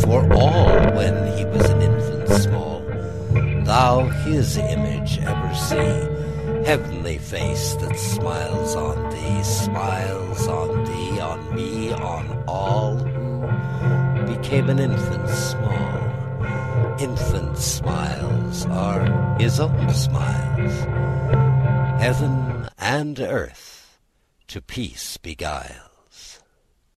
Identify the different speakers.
Speaker 1: for all when he was an infant small. Thou his image ever see, heavenly face that smiles on thee, on me, on all who became an infant small. Infant smiles are his own smiles. Heaven and earth to peace beguile.